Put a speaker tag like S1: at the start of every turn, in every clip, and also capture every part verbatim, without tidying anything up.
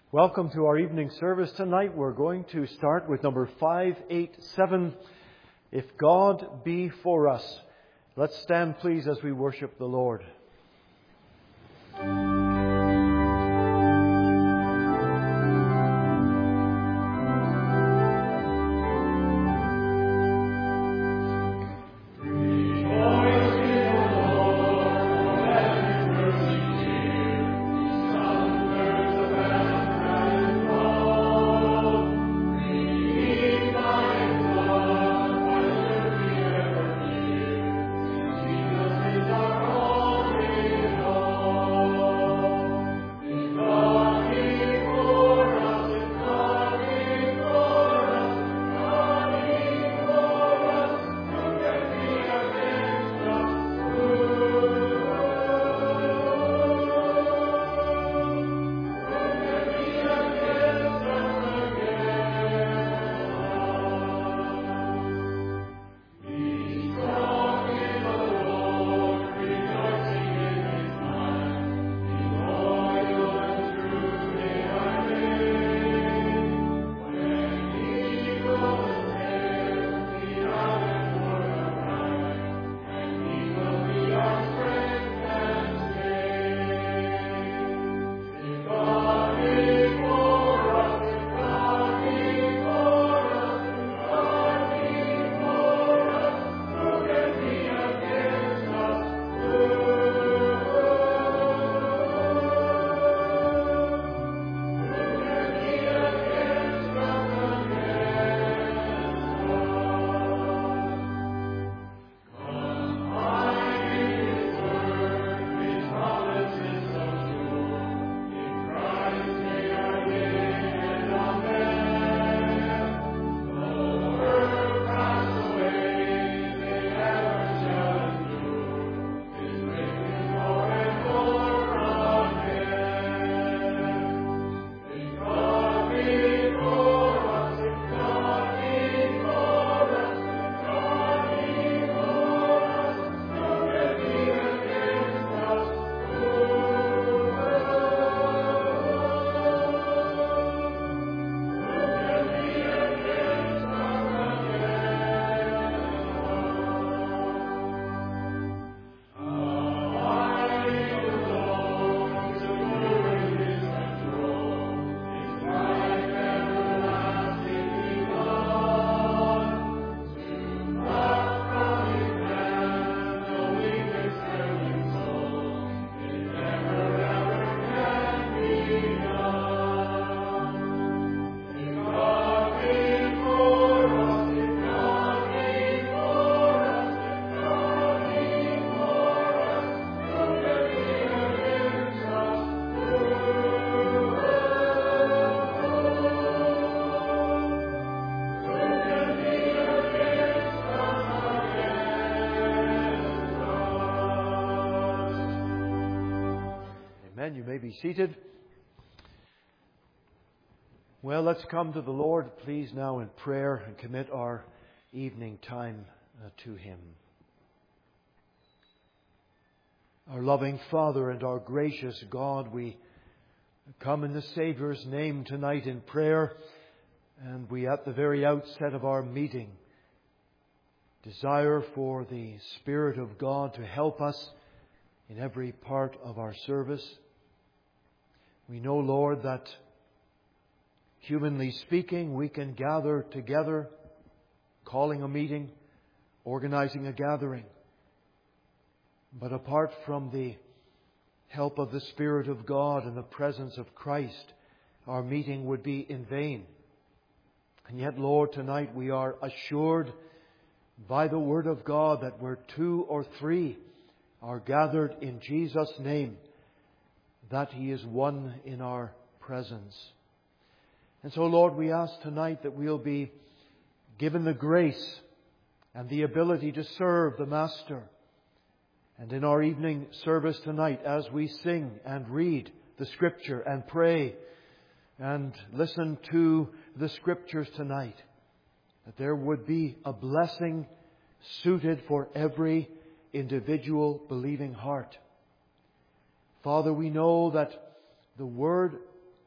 S1: Welcome to our evening service tonight. We're going to start with number five eighty-seven, If God Be For Us. Let's stand, please, as we worship the Lord. You may be seated. Well, let's come to the Lord, please, now in prayer and commit our evening time uh, to Him. Our loving Father and our gracious God, we come in the Saviour's name tonight in prayer, and we, at the very outset of our meeting, desire for the Spirit of God to help us in every part of our service. We know, Lord, that humanly speaking, we can gather together, calling a meeting, organizing a gathering. But apart from the help of the Spirit of God and the presence of Christ, our meeting would be in vain. And yet, Lord, tonight we are assured by the Word of God that where two or three are gathered in Jesus' name, that He is one in our presence. And so, Lord, we ask tonight that we'll be given the grace and the ability to serve the Master. And in our evening service tonight, as we sing and read the Scripture and pray and listen to the Scriptures tonight, that there would be a blessing suited for every individual believing heart. Father, we know that the Word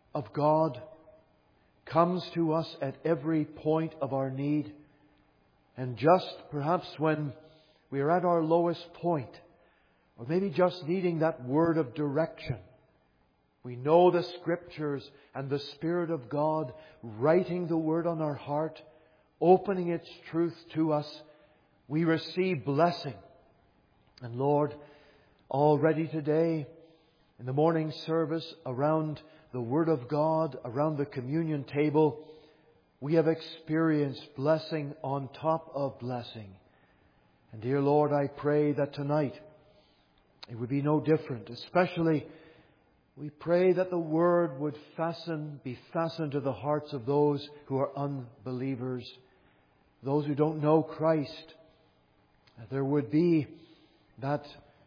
S1: of God comes to us at every point of our need. And just perhaps when we are at our lowest point, or maybe just needing that word of direction, we know the Scriptures and the Spirit of God writing the Word on our heart, opening its truth to us. We receive blessing. And Lord, already today, in the morning service, around the Word of God, around the communion table, we have experienced blessing on top of blessing. And dear Lord, I pray that tonight it would be no different. Especially, we pray that the Word would fasten, be fastened to the hearts of those who are unbelievers, those who don't know Christ. That there would be that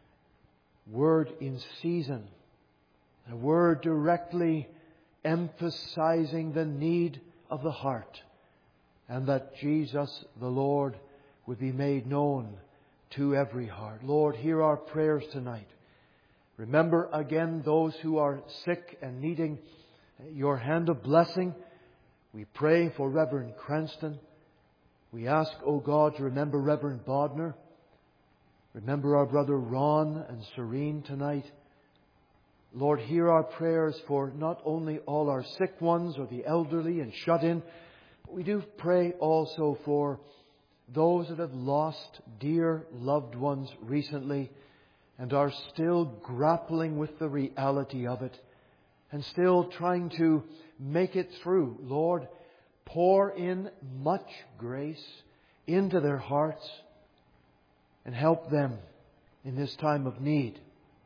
S1: word in season, a word directly emphasizing the need of the heart, and that Jesus the Lord would be made known to every heart. Lord, hear our prayers tonight. Remember again those who are sick and needing your hand of blessing. We pray for Reverend Cranston. We ask, O God, to remember Reverend Bodner. Remember our brother Ron and Serene tonight. Lord, hear our prayers for not only all our sick ones or the elderly and shut in, but we do pray also for those that have lost dear loved ones recently and are still grappling with the reality of it and still trying to make it through. Lord, pour in much grace into their hearts and help them in this time of need.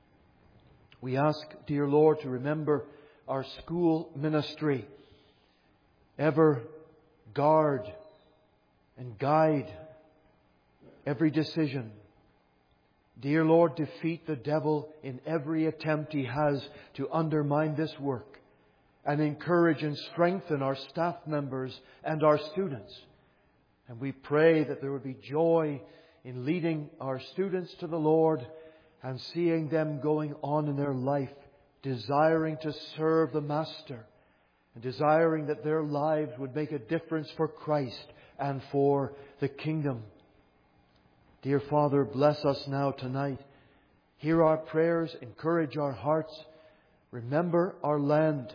S1: We ask, dear Lord, to remember our school ministry. Ever guard and guide every decision. Dear Lord, defeat the devil in every attempt he has to undermine this work, and encourage and strengthen our staff members and our students. And we pray that there would be joy in leading our students to the Lord and seeing them going on in their life, desiring to serve the Master and desiring that their lives would make a difference for Christ and for the kingdom. Dear Father, bless us now tonight. Hear our prayers, encourage our hearts. Remember our land.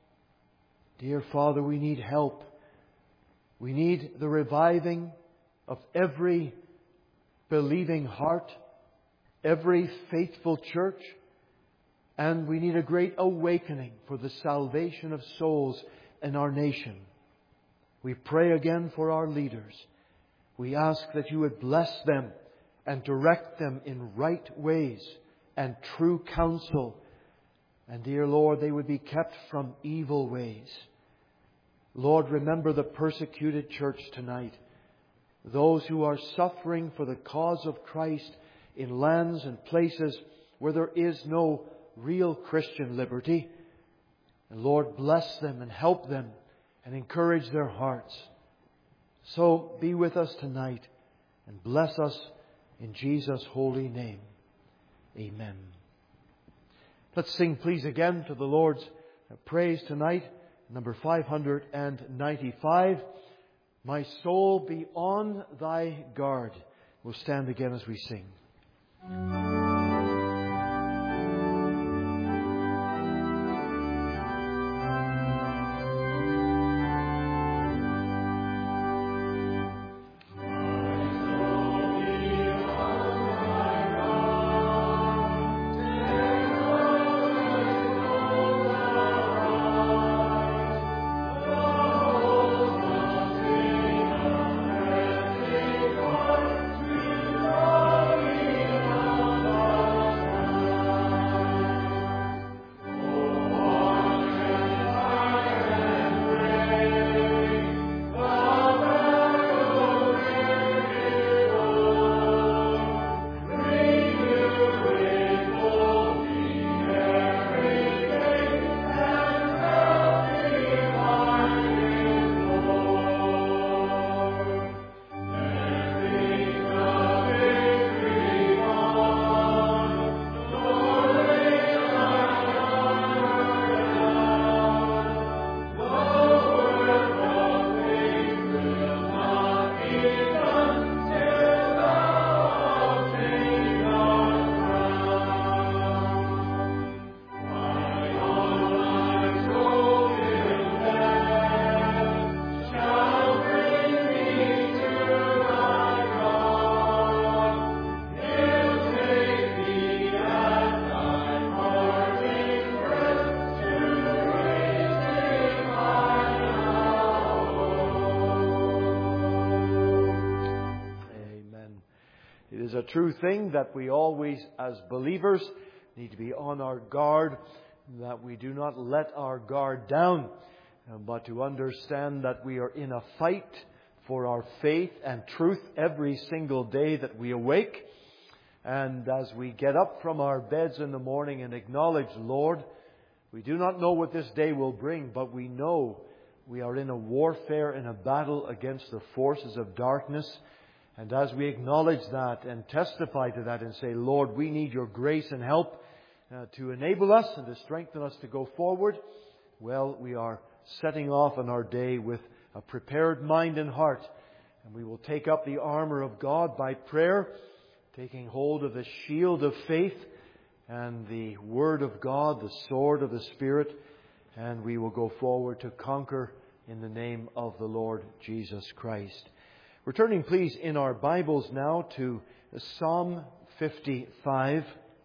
S1: Dear Father, we need help. We need the reviving of every believing heart, every faithful church, and we need a great awakening for the salvation of souls in our nation. We pray again for our leaders. We ask that you would bless them and direct them in right ways and true counsel. And dear Lord, they would be kept from evil ways. Lord, remember the persecuted church tonight. Those who are suffering for the cause of Christ in lands and places where there is no real Christian liberty. And Lord, bless them and help them and encourage their hearts. So be with us tonight and bless us in Jesus' holy name. Amen. Let's sing please again to the Lord's praise tonight. Number five hundred ninety-five. My soul be on thy guard. We'll stand again as we sing.
S2: Thank you.
S1: a true thing that we always, as believers, need to be on our guard, that we do not let our guard down, but to understand that we are in a fight for our faith and truth every single day that we awake. And as we get up from our beds in the morning and acknowledge, Lord, we do not know what this day will bring, but we know we are in a warfare, in a battle against the forces of darkness. And as we acknowledge that and testify to that and say, Lord, we need your grace and help uh, to enable us and to strengthen us to go forward, well, we are setting off on our day with a prepared mind and heart. And we will take up the armour of God by prayer, taking hold of the shield of faith and the Word of God, the sword of the Spirit, and we will go forward to conquer in the name of the Lord Jesus Christ. We're turning, please, in our Bibles now to Psalm fifty-five.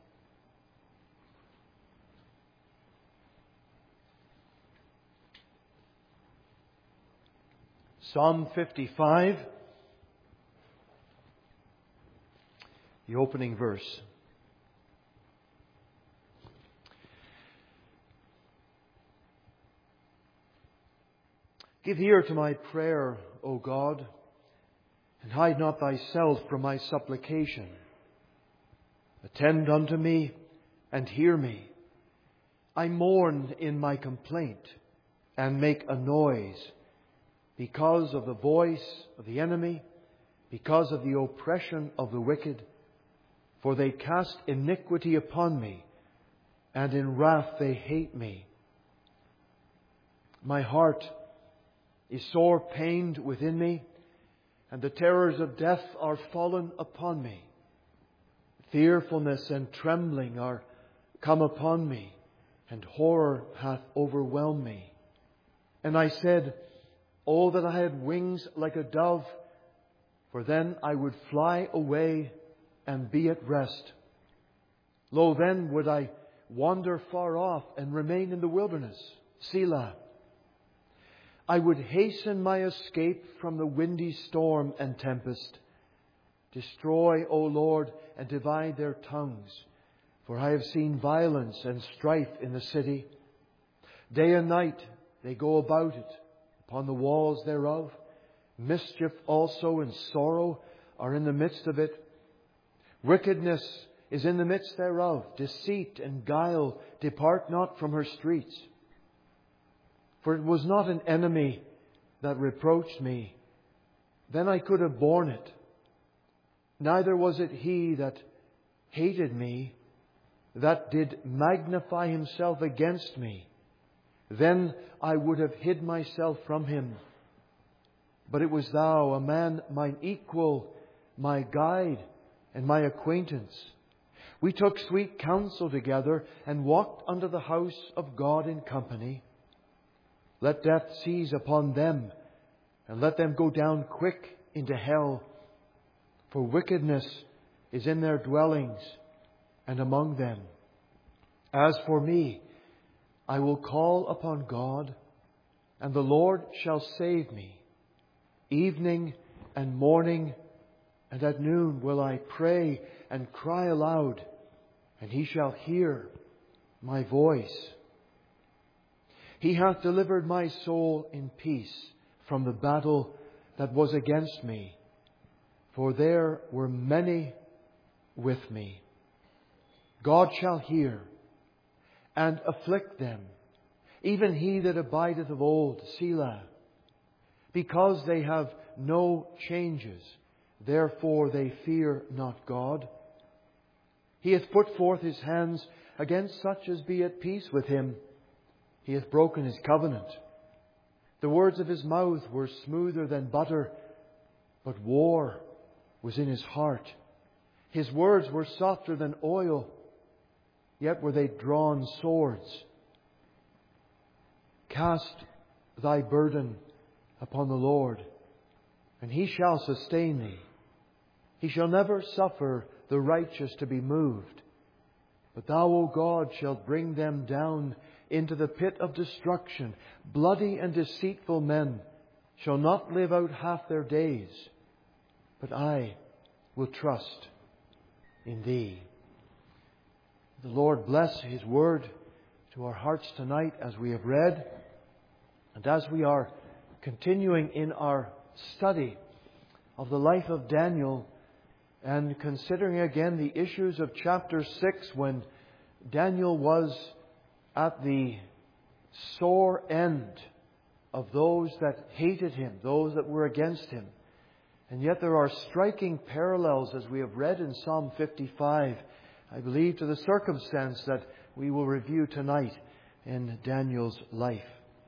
S1: Psalm fifty-five, the opening verse. Give ear to my prayer, O God, and hide not thyself from my supplication. Attend unto me and hear me. I mourn in my complaint and make a noise because of the voice of the enemy, because of the oppression of the wicked. For they cast iniquity upon me, and in wrath they hate me. My heart is sore pained within me, and the terrors of death are fallen upon me. Fearfulness and trembling are come upon me, and horror hath overwhelmed me. And I said, Oh, that I had wings like a dove, for then I would fly away and be at rest. Lo, then would I wander far off and remain in the wilderness. Selah. I would hasten my escape from the windy storm and tempest. Destroy, O Lord, and divide their tongues, for I have seen violence and strife in the city. Day and night they go about it, upon the walls thereof. Mischief also and sorrow are in the midst of it. Wickedness is in the midst thereof. Deceit and guile depart not from her streets. For it was not an enemy that reproached me, then I could have borne it. Neither was it he that hated me, that did magnify himself against me. Then I would have hid myself from him. But it was thou, a man mine equal, my guide, and my acquaintance. We took sweet counsel together, and walked under the house of God in company. Let death seize upon them, and let them go down quick into hell. For wickedness is in their dwellings, and among them. As for me, I will call upon God, and the Lord shall save me. Evening and morning and at noon will I pray and cry aloud, and he shall hear my voice. He hath delivered my soul in peace from the battle that was against me, for there were many with me. God shall hear and afflict them, even he that abideth of old, Selah. Because they have no changes, therefore they fear not God. He hath put forth his hands against such as be at peace with him. He hath broken his covenant. The words of his mouth were smoother than butter, but war was in his heart. His words were softer than oil, yet were they drawn swords. Cast thy burden upon the Lord, and he shall sustain thee. He shall never suffer the righteous to be moved. But thou, O God, shalt bring them down into the pit of destruction. Bloody and deceitful men shall not live out half their days. But I will trust in Thee. The Lord bless His Word to our hearts tonight as we have read, and as we are continuing in our study of the life of Daniel and considering again the issues of chapter six, when Daniel was at the sore end of those that hated him, those that were against him. And yet there are striking parallels, as we have read in Psalm fifty-five, I believe, to the circumstance that we will review tonight in Daniel's life.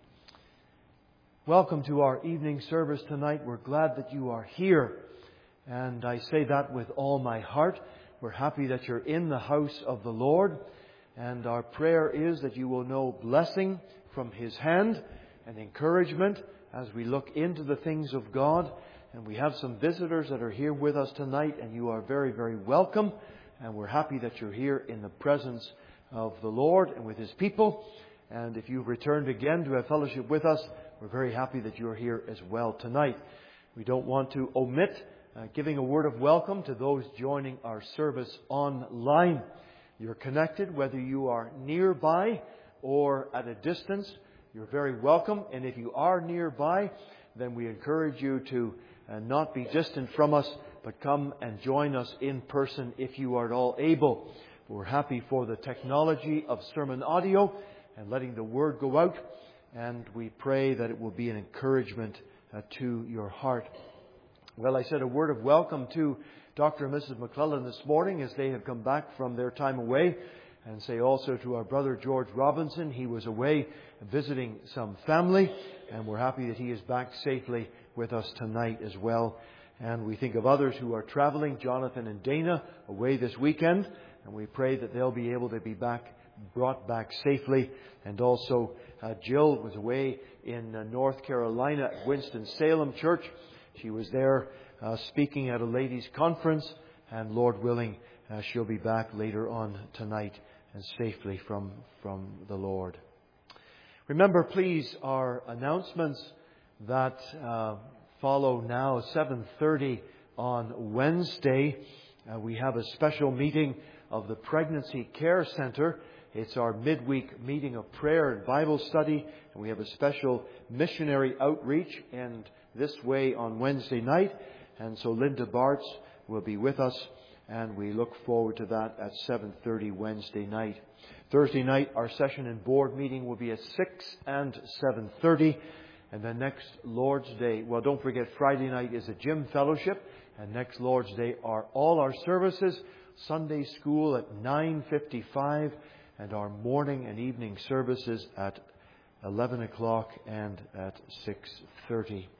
S1: Welcome to our evening service tonight. We're glad that you are here. And I say that with all my heart. We're happy that you're in the house of the Lord. And our prayer is that you will know blessing from His hand and encouragement as we look into the things of God. And we have some visitors that are here with us tonight, and you are very, very welcome. And we're happy that you're here in the presence of the Lord and with His people. And if you've returned again to have fellowship with us, we're very happy that you're here as well tonight. We don't want to omit uh, giving a word of welcome to those joining our service online. You're connected, whether you are nearby or at a distance. You're very welcome. And if you are nearby, then we encourage you to uh, not be distant from us, but come and join us in person if you are at all able. We're happy for the technology of sermon audio and letting the word go out. And we pray that it will be an encouragement uh, to your heart. Well, I said a word of welcome to Doctor and Missus McClellan this morning as they have come back from their time away. And say also to our brother George Robinson, he was away visiting some family. And we're happy that he is back safely with us tonight as well. And we think of others who are travelling, Jonathan and Dana, away this weekend. And we pray that they'll be able to be back, brought back safely. And also uh, Jill was away in uh, North Carolina at Winston-Salem Church. She was there uh, speaking at a ladies' conference. And Lord willing, uh, she'll be back later on tonight and safely from, from the Lord. Remember, please, our announcements that uh, follow now, seven thirty on Wednesday. Uh, we have a special meeting of the Pregnancy Care Centre. It's our midweek meeting of prayer and Bible study. And we have a special missionary outreach and this way on Wednesday night. And so Linda Bartz will be with us. And we look forward to that at seven thirty Wednesday night. Thursday night, our session and board meeting will be at six and seven thirty. And then next Lord's Day, well, don't forget, Friday night is a gym fellowship. And next Lord's Day are all our services. Sunday school at nine fifty-five. And our morning and evening services at eleven o'clock and at six thirty.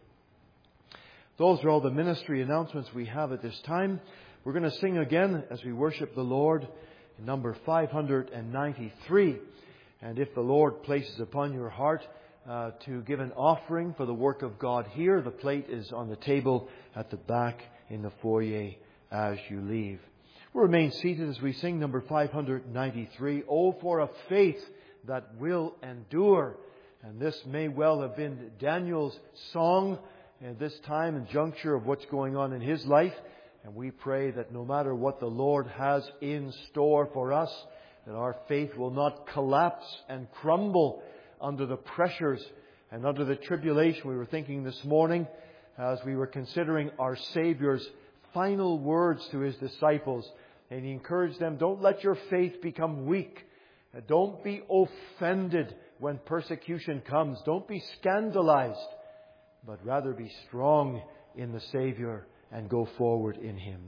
S1: Those are all the ministry announcements we have at this time. We're going to sing again as we worship the Lord in number five hundred ninety-three. And if the Lord places upon your heart uh, to give an offering for the work of God here, the plate is on the table at the back in the foyer as you leave. We'll remain seated as we sing number five hundred ninety-three, Oh, for a faith that will endure. And this may well have been Daniel's song at this time and juncture of what's going on in his life. And we pray that no matter what the Lord has in store for us, that our faith will not collapse and crumble under the pressures and under the tribulation. We were thinking this morning as we were considering our Saviour's final words to His disciples. And He encouraged them, don't let your faith become weak. Don't be offended when persecution comes. Don't be scandalized, but rather be strong in the Saviour and go forward in Him.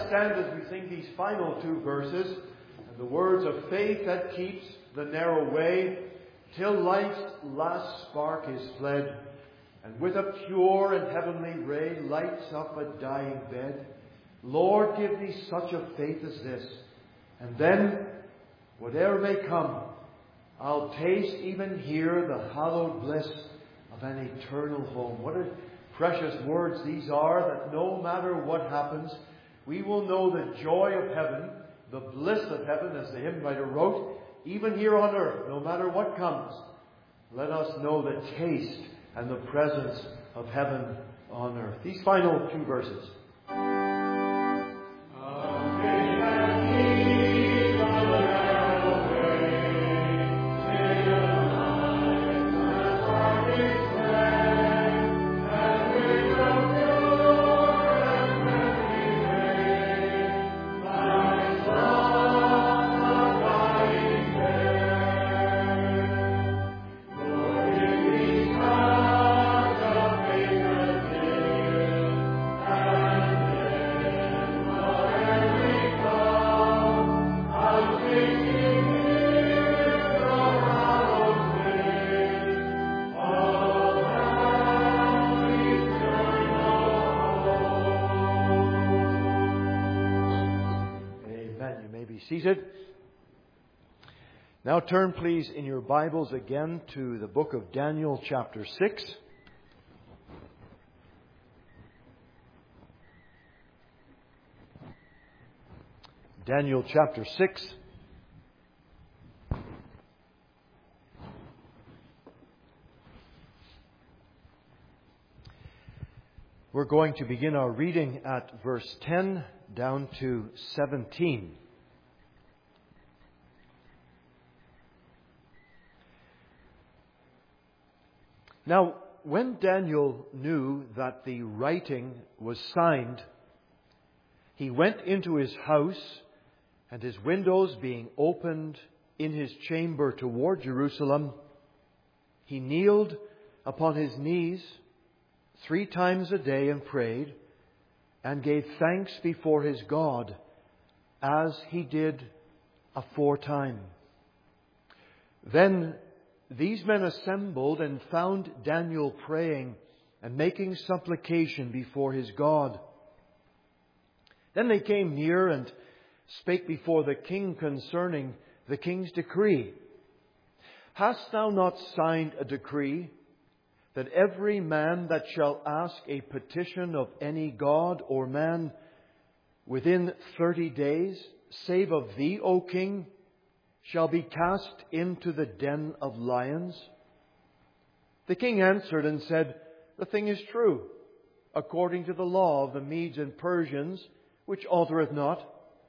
S1: let's stand as we sing these final two verses, and the words of faith that keeps the narrow way, till life's last spark is fled, and with a pure and heavenly ray lights up a dying bed. Lord, give me such a faith as this, and then, whatever may come, I'll taste even here the hallowed bliss of an eternal home. What a precious words these are, that no matter what happens, we will know the joy of heaven, the bliss of heaven, as the hymn writer wrote, even here on earth, no matter what comes. Let us know the taste and the presence of heaven on earth. These final two verses. Seated. Now turn please in your Bibles again to the book of Daniel chapter six. Daniel chapter six. We're going to begin our reading at verse ten down to seventeen. Now, when Daniel knew that the writing was signed, he went into his house, and his windows being opened in his chamber toward Jerusalem, he kneeled upon his knees three times a day and prayed, and gave thanks before his God, as he did aforetime. Then these men assembled and found Daniel praying and making supplication before his God. Then they came near and spake before the king concerning the king's decree. Hast thou not signed a decree that every man that shall ask a petition of any god or man within thirty days, save of thee, O king, shall be cast into the den of lions? The king answered and said, The thing is true, according to the law of the Medes and Persians, which altereth not.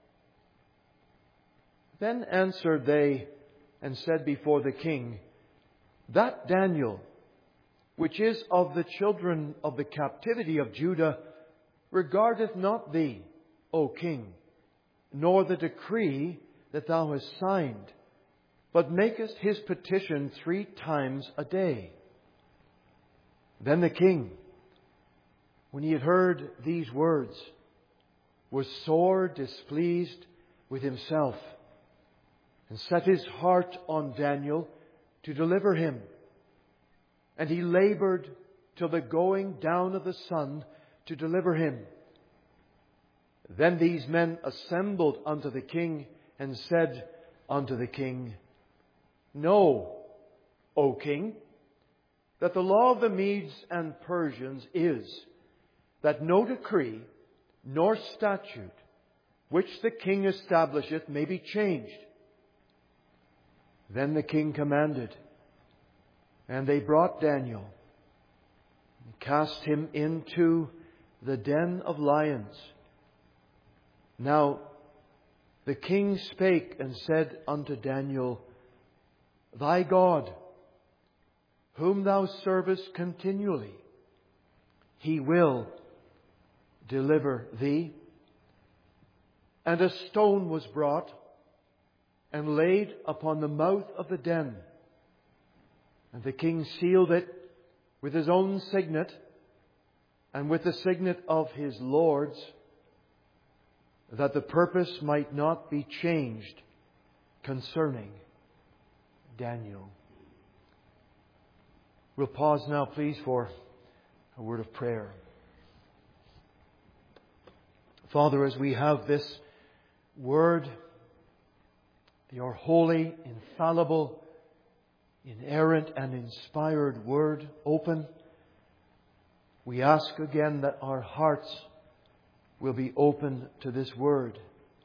S1: Then answered they and said before the king, That Daniel, which is of the children of the captivity of Judah, regardeth not thee, O king, nor the decree that thou hast signed, but makest his petition three times a day. Then the king, when he had heard these words, was sore displeased with himself, and set his heart on Daniel to deliver him. And he labored till the going down of the sun to deliver him. Then these men assembled unto the king, and said unto the king, Know, O king, that the law of the Medes and Persians is that no decree nor statute which the king establisheth may be changed. Then the king commanded, and they brought Daniel, and cast him into the den of lions. Now the king spake and said unto Daniel, Thy God, whom thou servest continually, he will deliver thee. And a stone was brought and laid upon the mouth of the den. And the king sealed it with his own signet and with the signet of his lords. that the purpose might not be changed concerning Daniel. We'll pause now, please, for a word of prayer. Father, as we have this Word, your holy, infallible, inerrant and inspired Word open, we ask again that our hearts will be open to this Word.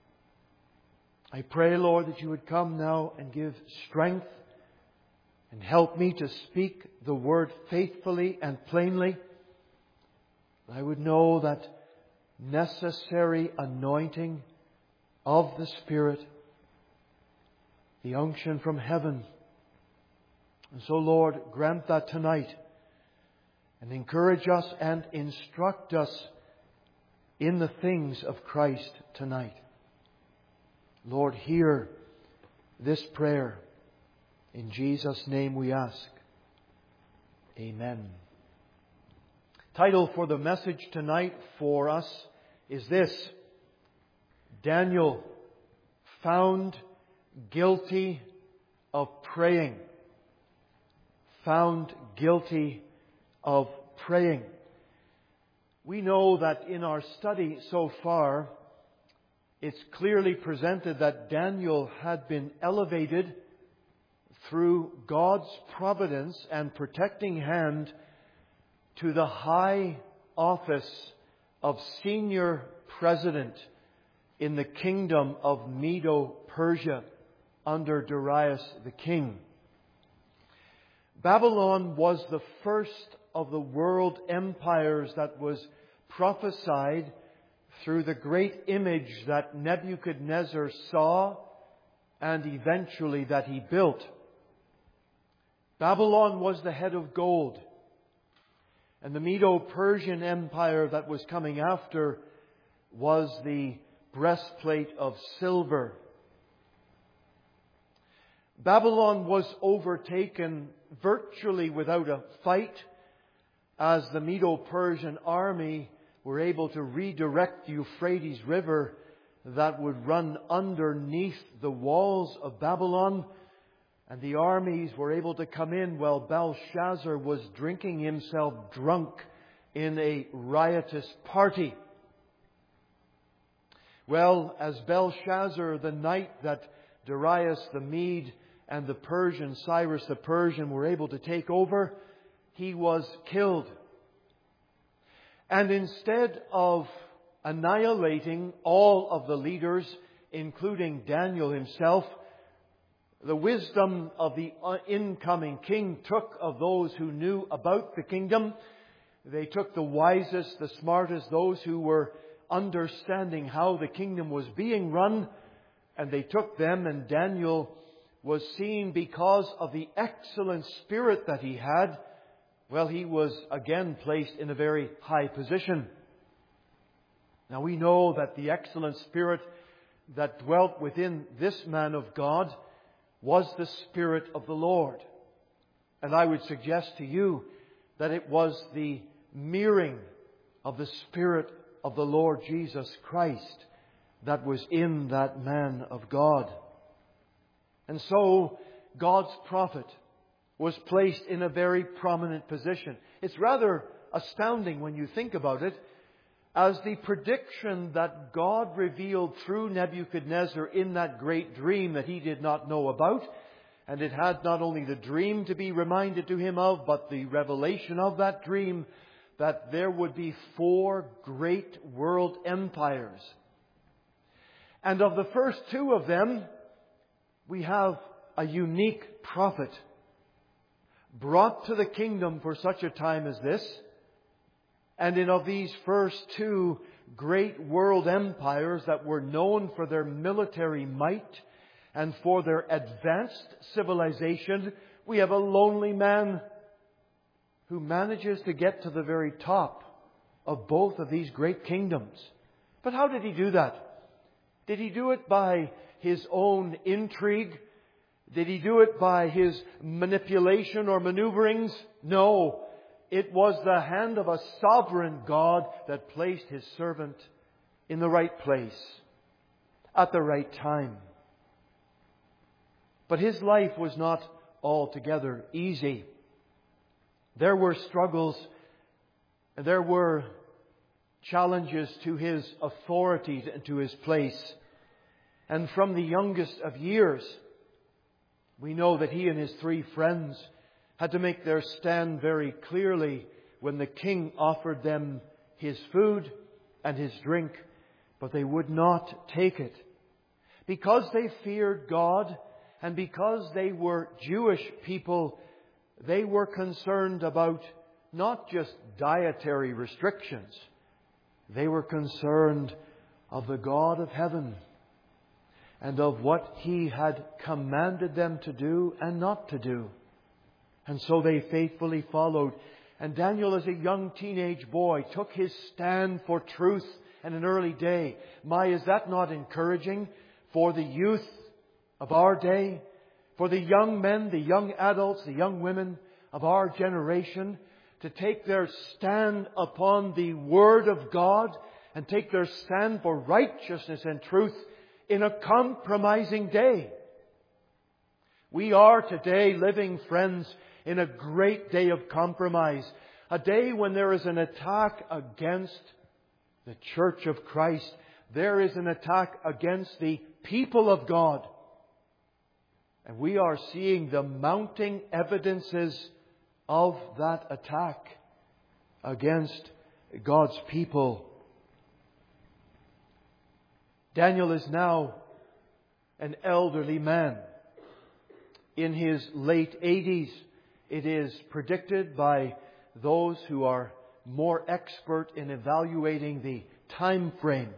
S1: I pray, Lord, that you would come now and give strength and help me to speak the Word faithfully and plainly. I would know that necessary anointing of the Spirit, the unction from heaven. And so, Lord, grant that tonight and encourage us and instruct us in the things of Christ tonight. Lord, hear this prayer. In Jesus' name we ask. Amen. Title for the message tonight for us is this: Daniel found guilty of praying. Found guilty of praying. We know that in our study so far, it's clearly presented that Daniel had been elevated through God's providence and protecting hand to the high office of senior president in the kingdom of Medo-Persia under Darius the king. Babylon was the first of the world empires that was prophesied through the great image that Nebuchadnezzar saw and eventually that he built. Babylon was the head of gold, and the Medo-Persian Empire that was coming after was the breastplate of silver. Babylon was overtaken virtually without a fight, as the Medo-Persian army were able to redirect the Euphrates River that would run underneath the walls of Babylon. And the armies were able to come in while Belshazzar was drinking himself drunk in a riotous party. Well, as Belshazzar, the night that Darius the Mede and the Persian, Cyrus the Persian, were able to take over, he was killed. And instead of annihilating all of the leaders, including Daniel himself, the wisdom of the incoming king took of those who knew about the kingdom. They took the wisest, the smartest, those who were understanding how the kingdom was being run, and they took them, and Daniel was seen because of the excellent spirit that he had. Well, he was again placed in a very high position. Now we know that the excellent spirit that dwelt within this man of God was the Spirit of the Lord. And I would suggest to you that it was the mirroring of the Spirit of the Lord Jesus Christ that was in that man of God. And so God's prophet was placed in a very prominent position. It's rather astounding when you think about it, as the prediction that God revealed through Nebuchadnezzar in that great dream that he did not know about. And it had not only the dream to be reminded to him of, but the revelation of that dream, that there would be four great world empires. And of the first two of them, we have a unique prophet brought to the kingdom for such a time as this. And in of these first two great world empires that were known for their military might and for their advanced civilization, we have a lonely man who manages to get to the very top of both of these great kingdoms. But how did he do that? Did he do it by his own intrigue? Did he do it by his manipulation or maneuverings? No. It was the hand of a sovereign God that placed His servant in the right place. at the right time. But his life was not altogether easy. There were struggles, and there were challenges to his authority and to his place. And from the youngest of years, we know that he and his three friends had to make their stand very clearly when the king offered them his food and his drink, but they would not take it. Because they feared God and because they were Jewish people, they were concerned about not just dietary restrictions. They were concerned of the God of heaven and of what He had commanded them to do and not to do. And so they faithfully followed. And Daniel, as a young teenage boy, took his stand for truth in an early day. My, is that not encouraging for the youth of our day? For the young men, the young adults, the young women of our generation to take their stand upon the Word of God and take their stand for righteousness and truth in a compromising day. We are today living, friends, in a great day of compromise. A day when there is an attack against the Church of Christ. There is an attack against the people of God. And we are seeing the mounting evidences of that attack against God's people. Daniel is now an elderly man. In his late eighties, it is predicted by those who are more expert in evaluating the time frame.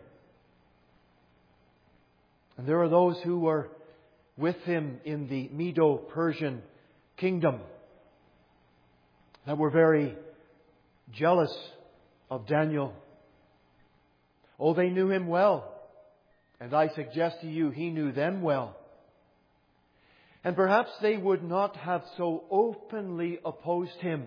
S1: And there are those who were with him in the Medo-Persian kingdom that were very jealous of Daniel. Oh, they knew him well. And I suggest to you, he knew them well. And perhaps they would not have so openly opposed him.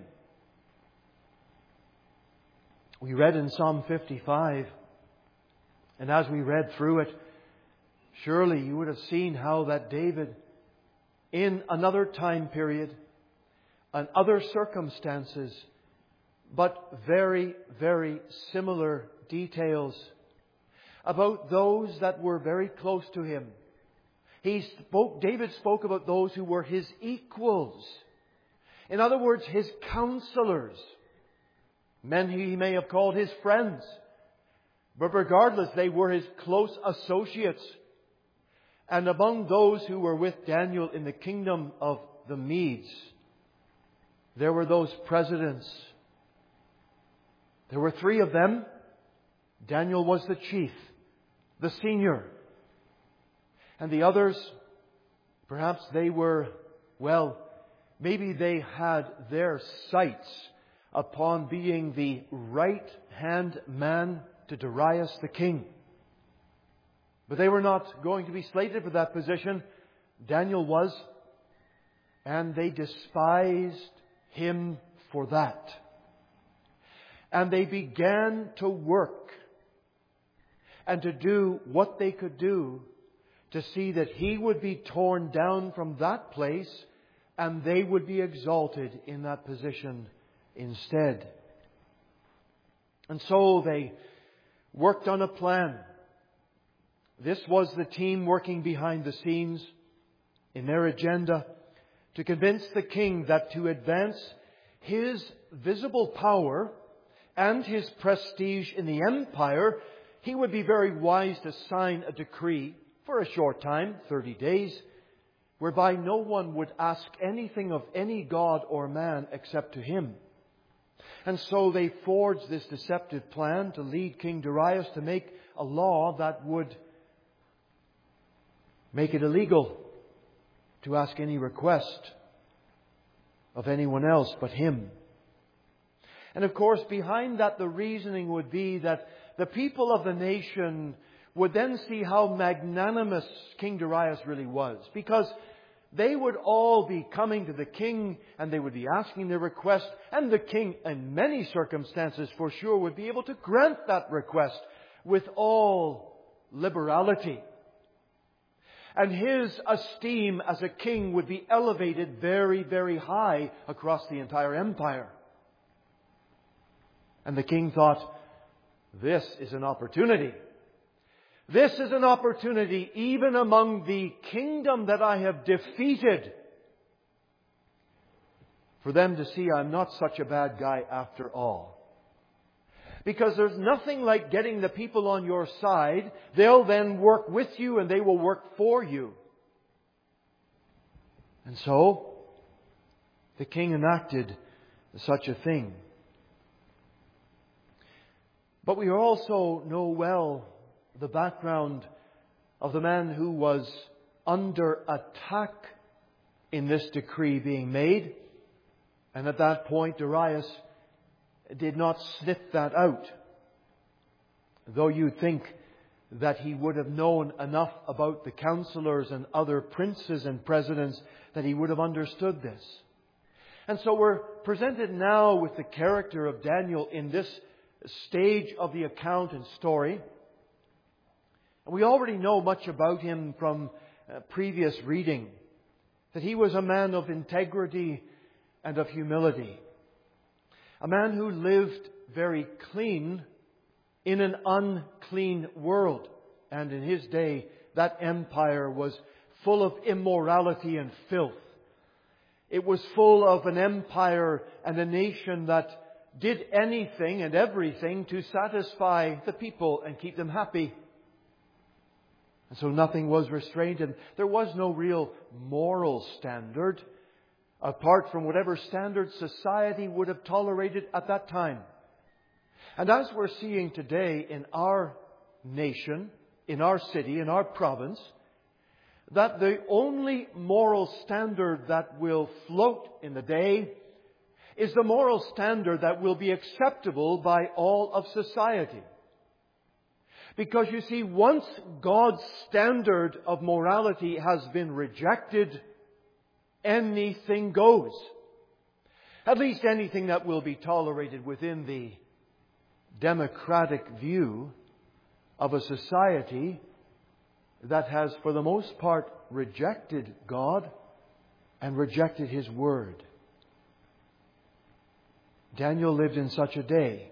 S1: We read in Psalm fifty-five, and as we read through it, surely you would have seen how that David, in another time period, and other circumstances, but very, very similar details about those that were very close to him. He spoke, David spoke about those who were his equals. In other words, his counselors. Men he may have called his friends. But regardless, they were his close associates. And among those who were with Daniel in the kingdom of the Medes, there were those presidents. There were three of them. Daniel was the chief, the senior. And the others, perhaps they were, well, maybe they had their sights upon being the right-hand man to Darius the king. But they were not going to be slated for that position. Daniel was. And they despised him for that. And they began to work and to do what they could do to see that he would be torn down from that place and they would be exalted in that position instead. And so they worked on a plan. This was the team working behind the scenes in their agenda to convince the king that to advance his visible power and his prestige in the empire, he would be very wise to sign a decree for a short time, thirty days, whereby no one would ask anything of any god or man except to him. And so they forged this deceptive plan to lead King Darius to make a law that would make it illegal to ask any request of anyone else but him. And of course, behind that, the reasoning would be that the people of the nation would then see how magnanimous King Darius really was. Because they would all be coming to the king and they would be asking their request. And the king, in many circumstances for sure, would be able to grant that request with all liberality. And his esteem as a king would be elevated very, very high across the entire empire. And the king thought, this is an opportunity. This is an opportunity even among the kingdom that I have defeated, for them to see I'm not such a bad guy after all. Because there's nothing like getting the people on your side. They'll then work with you and they will work for you. And so, the king enacted such a thing. But we also know well the background of the man who was under attack in this decree being made. And at that point, Darius did not sniff that out. Though you'd think that he would have known enough about the counselors and other princes and presidents that he would have understood this. And so we're presented now with the character of Daniel in this stage of the account and story. And we already know much about him from uh, previous reading, that he was a man of integrity and of humility. A man who lived very clean in an unclean world. And in his day, that empire was full of immorality and filth. It was full of an empire and a nation that did anything and everything to satisfy the people and keep them happy. And so nothing was restrained, and there was no real moral standard apart from whatever standard society would have tolerated at that time. And as we're seeing today in our nation, in our city, in our province, that the only moral standard that will float in the day is the moral standard that will be acceptable by all of society. Because you see, once God's standard of morality has been rejected, anything goes. At least anything that will be tolerated within the democratic view of a society that has, for the most part, rejected God and rejected His Word. Daniel lived in such a day.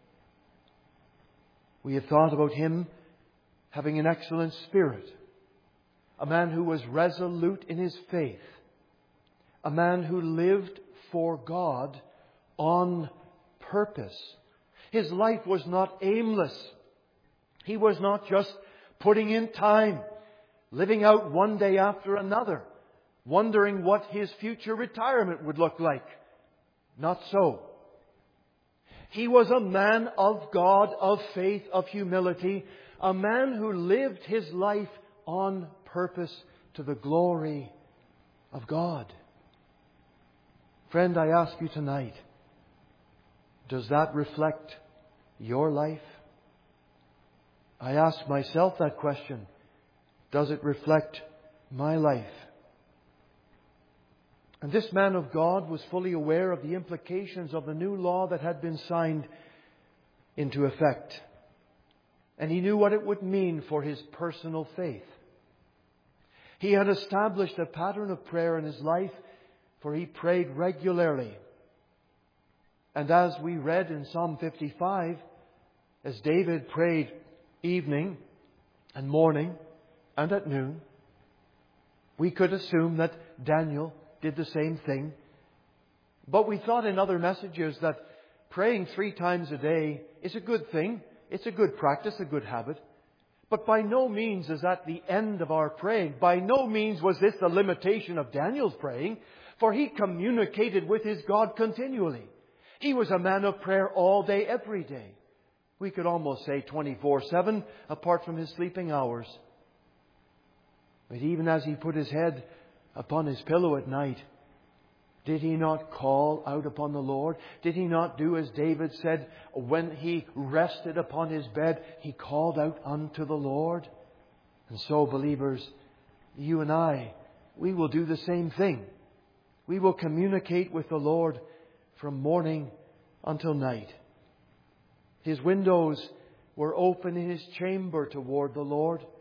S1: We have thought about him having an excellent spirit, a man who was resolute in his faith, a man who lived for God on purpose. His life was not aimless. He was not just putting in time, living out one day after another, wondering what his future retirement would look like. Not so. He was a man of God, of faith, of humility, a man who lived his life on purpose to the glory of God. Friend, I ask you tonight, does that reflect your life? I ask myself that question. Does it reflect my life? And this man of God was fully aware of the implications of the new law that had been signed into effect. And he knew what it would mean for his personal faith. He had established a pattern of prayer in his life, for he prayed regularly. And as we read in Psalm fifty-five, as David prayed evening and morning and at noon, we could assume that Daniel did the same thing. But we thought in other messages that praying three times a day is a good thing. It's a good practice, a good habit. But by no means is that the end of our praying. By no means was this the limitation of Daniel's praying, for he communicated with his God continually. He was a man of prayer all day, every day. We could almost say twenty-four seven, apart from his sleeping hours. But even as he put his head upon his pillow at night, did he not call out upon the Lord? Did he not do as David said, when he rested upon his bed, he called out unto the Lord? And so, believers, you and I, we will do the same thing. We will communicate with the Lord from morning until night. His windows were open in his chamber toward the Lord.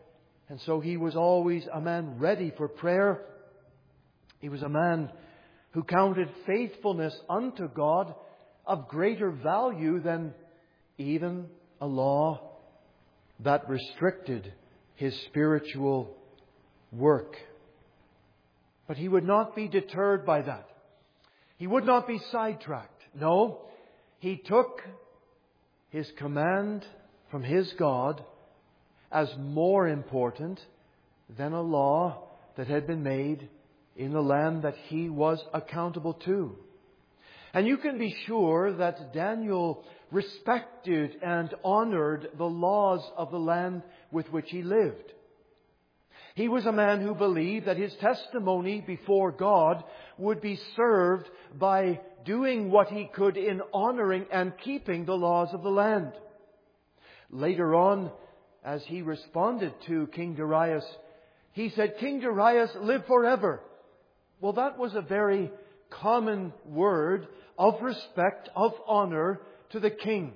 S1: And so he was always a man ready for prayer. He was a man who counted faithfulness unto God of greater value than even a law that restricted his spiritual work. But he would not be deterred by that. He would not be sidetracked. No, he took his command from his God as more important than a law that had been made in the land that he was accountable to. And you can be sure that Daniel respected and honored the laws of the land with which he lived. He was a man who believed that his testimony before God would be served by doing what he could in honoring and keeping the laws of the land. Later on, as he responded to King Darius, he said, "King Darius, live forever." Well, that was a very common word of respect, of honor to the king.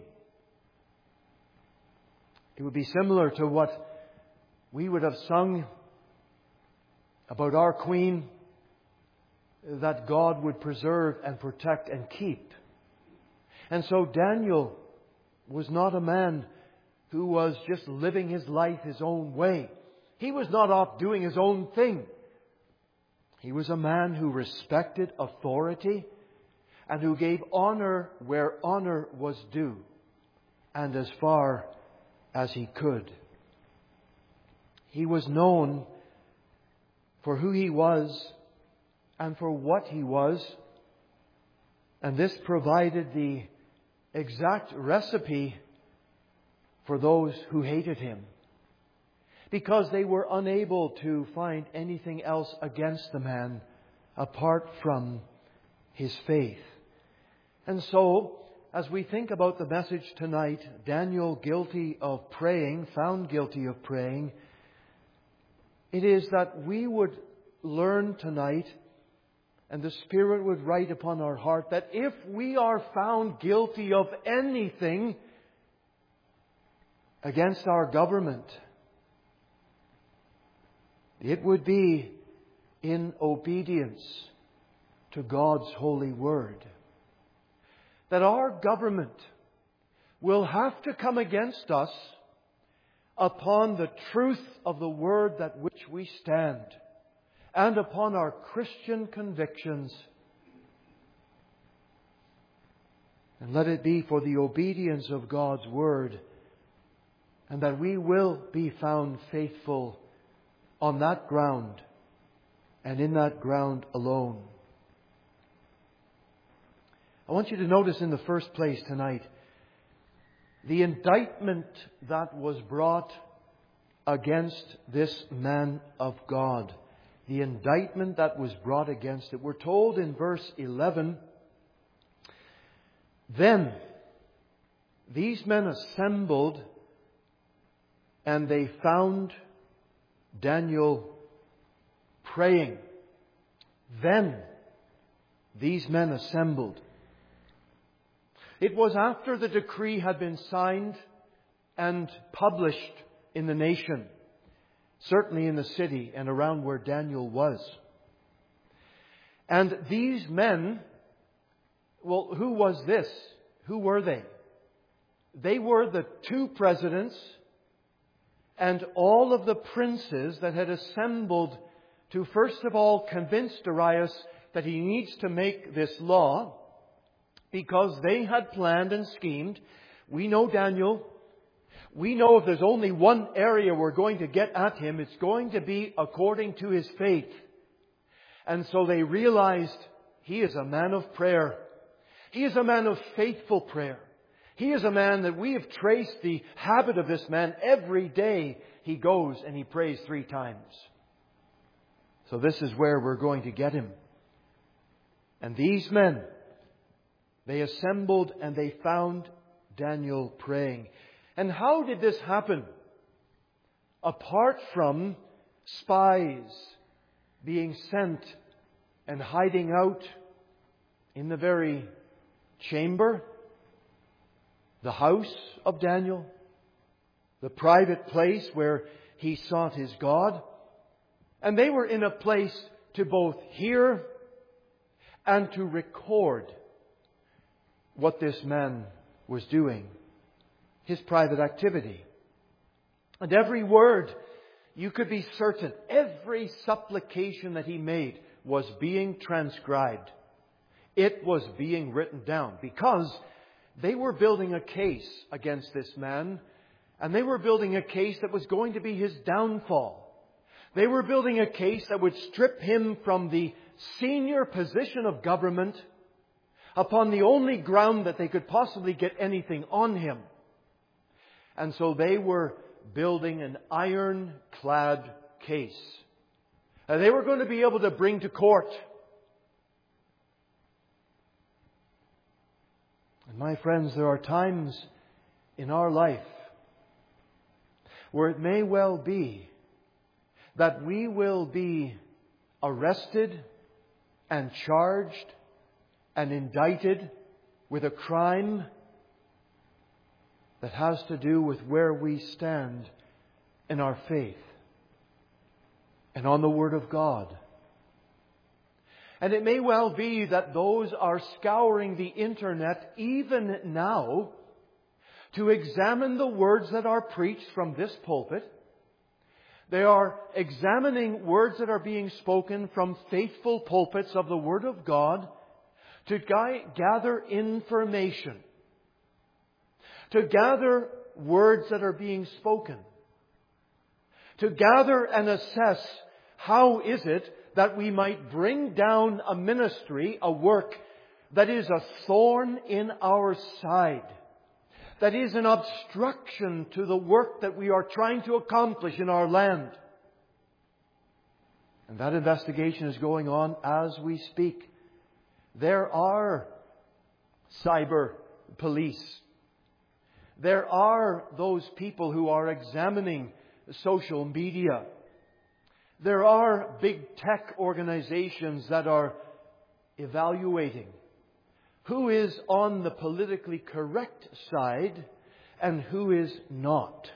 S1: It would be similar to what we would have sung about our Queen, that God would preserve and protect and keep. And so Daniel was not a man who was just living his life his own way. He was not off doing his own thing. He was a man who respected authority and who gave honor where honor was due, and as far as he could. He was known for who he was and for what he was, and this provided the exact recipe for those who hated him, because they were unable to find anything else against the man apart from his faith. And so, as we think about the message tonight, Daniel guilty of praying, found guilty of praying, it is that we would learn tonight, and the Spirit would write upon our heart, that if we are found guilty of anything against our government, it would be in obedience to God's holy word. That our government will have to come against us upon the truth of the word that which we stand, and upon our Christian convictions. And let it be for the obedience of God's word, and that we will be found faithful on that ground, and in that ground alone. I want you to notice in the first place tonight the indictment that was brought against this man of God. The indictment that was brought against it. We're told in verse eleven, "Then these men assembled, and they found Daniel praying." Then these men assembled. It was after the decree had been signed and published in the nation, certainly in the city and around where Daniel was. And these men, well, who was this? Who were they? They were the two presidents and all of the princes that had assembled to first of all convince Darius that he needs to make this law, because they had planned and schemed. We know Daniel. We know if there's only one area we're going to get at him, it's going to be according to his faith. And so they realized he is a man of prayer. He is a man of faithful prayer. He is a man that we have traced the habit of this man. Every day he goes and he prays three times. So this is where we're going to get him. And these men, they assembled and they found Daniel praying. And how did this happen? Apart from spies being sent and hiding out in the very chamber, the house of Daniel, the private place where he sought his God. And they were in a place to both hear and to record what this man was doing, his private activity. And every word, you could be certain, every supplication that he made was being transcribed. It was being written down, because they were building a case against this man, and they were building a case that was going to be his downfall. They were building a case that would strip him from the senior position of government upon the only ground that they could possibly get anything on him. And so they were building an ironclad case. And they were going to be able to bring to court. And my friends, there are times in our life where it may well be that we will be arrested and charged and indicted with a crime that has to do with where we stand in our faith and on the Word of God. And it may well be that those are scouring the internet even now to examine the words that are preached from this pulpit. They are examining words that are being spoken from faithful pulpits of the Word of God to gather information, to gather words that are being spoken, to gather and assess how is it that we might bring down a ministry, a work that is a thorn in our side, that is an obstruction to the work that we are trying to accomplish in our land. And that investigation is going on as we speak. There are cyber police. There are those people who are examining social media. There are big tech organizations that are evaluating who is on the politically correct side and who is not.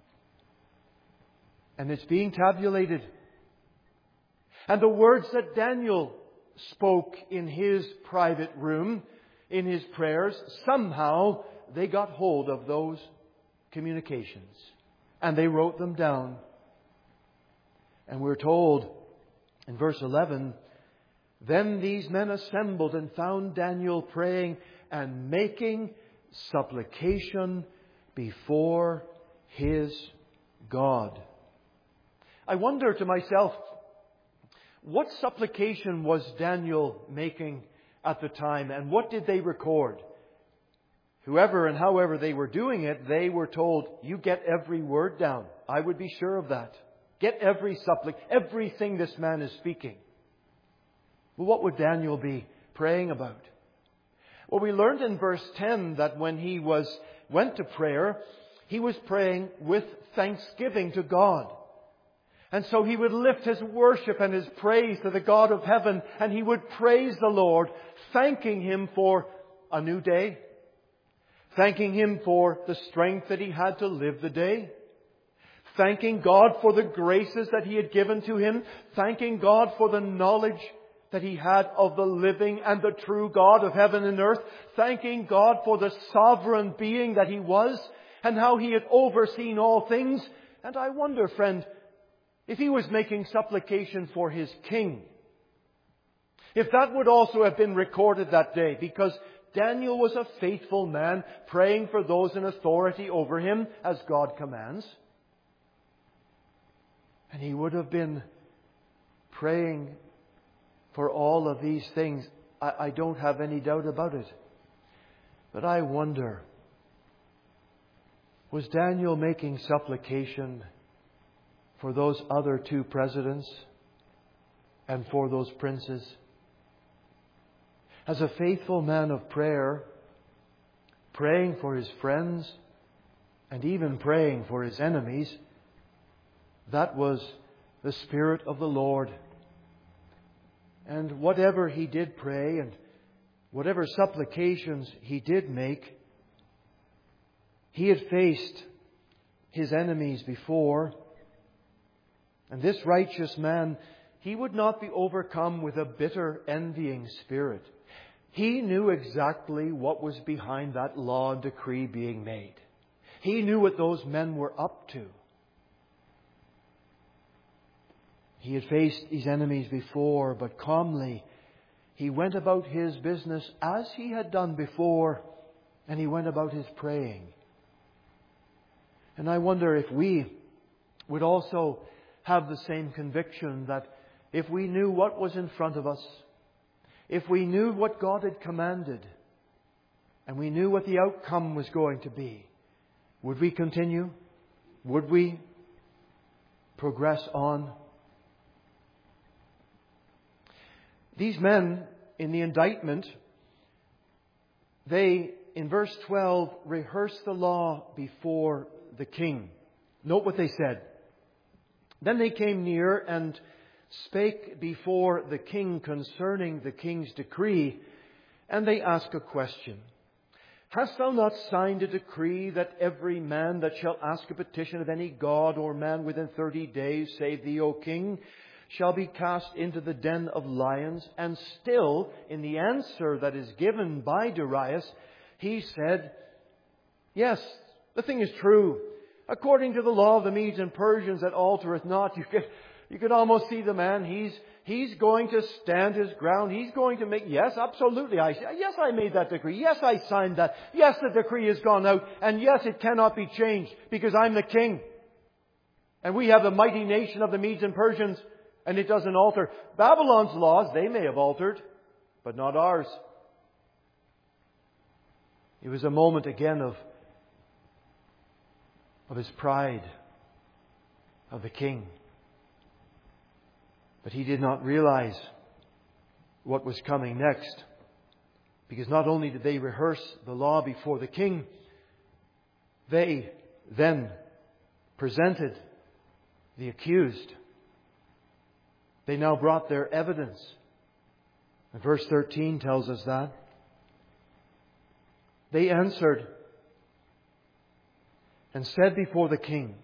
S1: And it's being tabulated. And the words that Daniel spoke in his private room, in his prayers, somehow they got hold of those communications. And they wrote them down. And we're told in verse eleven, then these men assembled and found Daniel praying and making supplication before his God. I wonder to myself, what supplication was Daniel making at the time, and what did they record? Whoever and however they were doing it, they were told, you get every word down. I would be sure of that. Get every supplic, everything this man is speaking. Well, what would Daniel be praying about? Well, we learned in verse ten that when he was went to prayer, he was praying with thanksgiving to God. And so he would lift his worship and his praise to the God of heaven, and he would praise the Lord, thanking Him for a new day, thanking Him for the strength that he had to live the day, thanking God for the graces that He had given to him, thanking God for the knowledge that he had of the living and the true God of heaven and earth, thanking God for the sovereign being that He was and how He had overseen all things. And I wonder, friend, if he was making supplication for his king, if that would also have been recorded that day, because Daniel was a faithful man, praying for those in authority over him as God commands. And he would have been praying for all of these things. I, I don't have any doubt about it. But I wonder, was Daniel making supplication for those other two presidents and for those princes? As a faithful man of prayer, praying for his friends and even praying for his enemies, that was the Spirit of the Lord. And whatever he did pray and whatever supplications he did make, he had faced his enemies before. And this righteous man, he would not be overcome with a bitter, envying spirit. He knew exactly what was behind that law and decree being made. He knew what those men were up to. He had faced his enemies before, but calmly he went about his business as he had done before, and he went about his praying. And I wonder if we would also have the same conviction that if we knew what was in front of us, if we knew what God had commanded, and we knew what the outcome was going to be, would we continue? Would we progress on? These men in the indictment, they, in verse twelve, rehearse the law before the king. Note what they said. Then they came near and spake before the king concerning the king's decree, and they ask a question. Hast thou not signed a decree that every man that shall ask a petition of any god or man within thirty days, save thee, O king, shall be cast into the den of lions? And still, in the answer that is given by Darius, he said, yes, the thing is true. According to the law of the Medes and Persians that altereth not. You could, you could almost see the man. He's, he's going to stand his ground. He's going to make, yes, absolutely. I, yes, I made that decree. Yes, I signed that. Yes, the decree has gone out. And yes, it cannot be changed because I'm the king. And we have the mighty nation of the Medes and Persians. And it doesn't alter. Babylon's laws, they may have altered, but not ours. It was a moment again of, of his pride, of the king. But he did not realize what was coming next. Because not only did they rehearse the law before the king, they then presented the accused. They now brought their evidence. And verse thirteen tells us that. They answered and said before the king,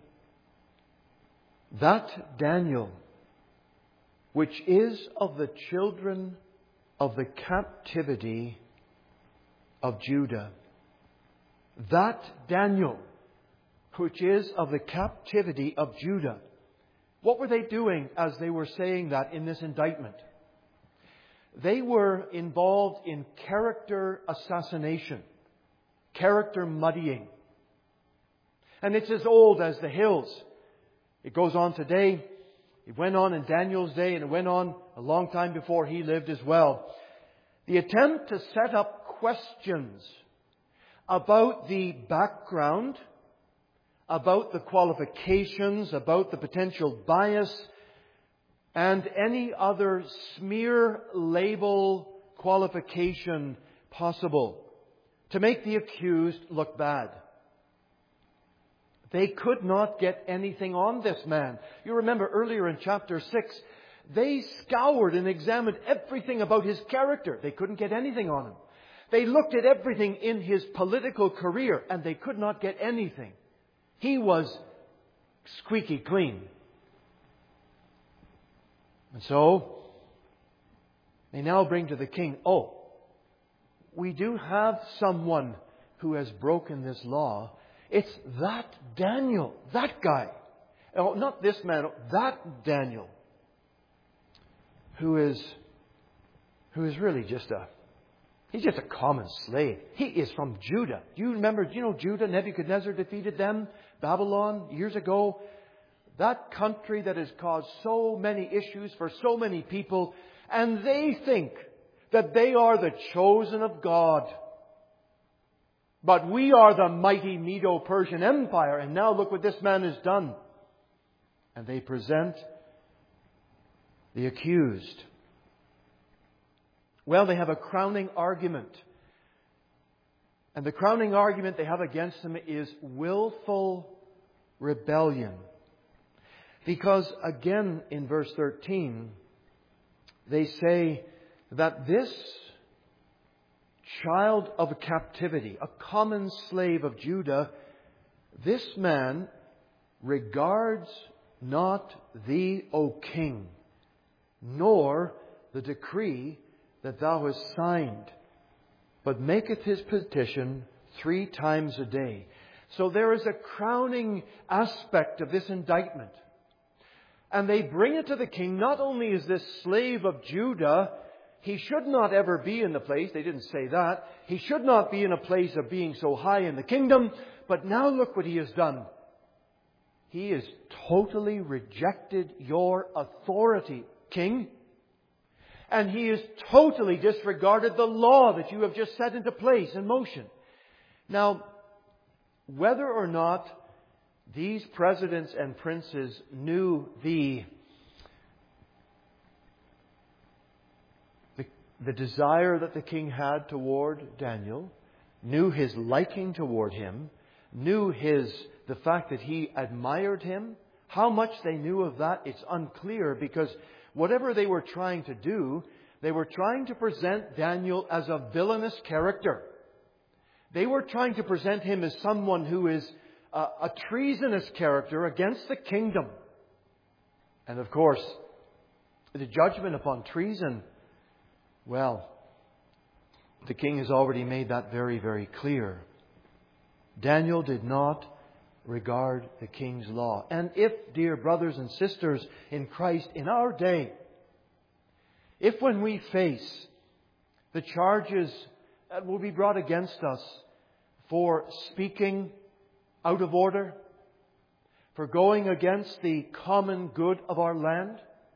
S1: that Daniel, which is of the children of the captivity of Judah. That Daniel, which is of the captivity of Judah. What were they doing as they were saying that in this indictment? They were involved in character assassination, character muddying. And it's as old as the hills. It goes on today. It went on in Daniel's day, and it went on a long time before he lived as well. The attempt to set up questions about the background, about the qualifications, about the potential bias, and any other smear label qualification possible to make the accused look bad. They could not get anything on this man. You remember earlier in chapter six, they scoured and examined everything about his character. They couldn't get anything on him. They looked at everything in his political career, and they could not get anything. He was squeaky clean. And so, they now bring to the king, oh, we do have someone who has broken this law. It's that Daniel, that guy. Oh, not this man, that Daniel. Who is, who is really just a, he's just a common slave. He is from Judah. Do you remember, do you know Judah? Nebuchadnezzar defeated them, Babylon, years ago. That country that has caused so many issues for so many people. And they think that they are the chosen of God. But we are the mighty Medo-Persian Empire. And now look what this man has done. And they present the accused. Well, they have a crowning argument. And the crowning argument they have against him is willful rebellion. Because again in verse thirteen, they say that this child of captivity, a common slave of Judah, this man regards not thee, O king, nor the decree that thou hast signed, but maketh his petition three times a day. So there is a crowning aspect of this indictment. And they bring it to the king. Not only is this slave of Judah, he should not ever be in the place. They didn't say that. He should not be in a place of being so high in the kingdom. But now look what he has done. He has totally rejected your authority, king. And he has totally disregarded the law that you have just set into place, in motion. Now, whether or not these presidents and princes knew the, the, the desire that the king had toward Daniel, knew his liking toward him, knew his the fact that he admired him, how much they knew of that, it's unclear, because whatever they were trying to do, they were trying to present Daniel as a villainous character. They were trying to present him as someone who is a, a treasonous character against the kingdom. And of course, the judgment upon treason, well, the king has already made that very, very clear. Daniel did not regard the king's law. And if, dear brothers and sisters in Christ, in our day, if when we face the charges that will be brought against us for speaking out of order, for going against the common good of our land,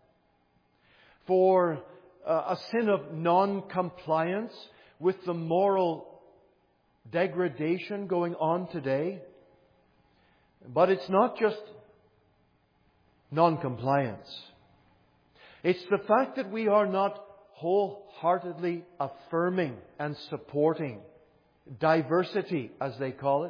S1: for uh, a sin of non-compliance with the moral degradation going on today. But it's not just non-compliance. It's the fact that we are not wholeheartedly affirming and supporting diversity, as they call it.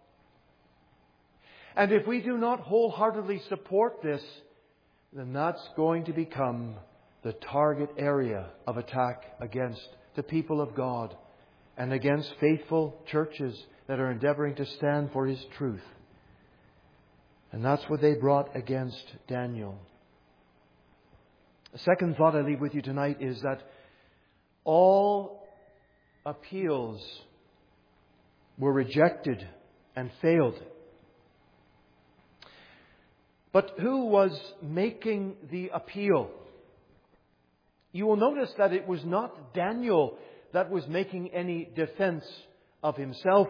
S1: And if we do not wholeheartedly support this, then that's going to become the target area of attack against the people of God and against faithful churches that are endeavoring to stand for His truth. And that's what they brought against Daniel. The second thought I leave with you tonight is that all appeals were rejected and failed. But who was making the appeal? You will notice that it was not Daniel that was making any defense of himself,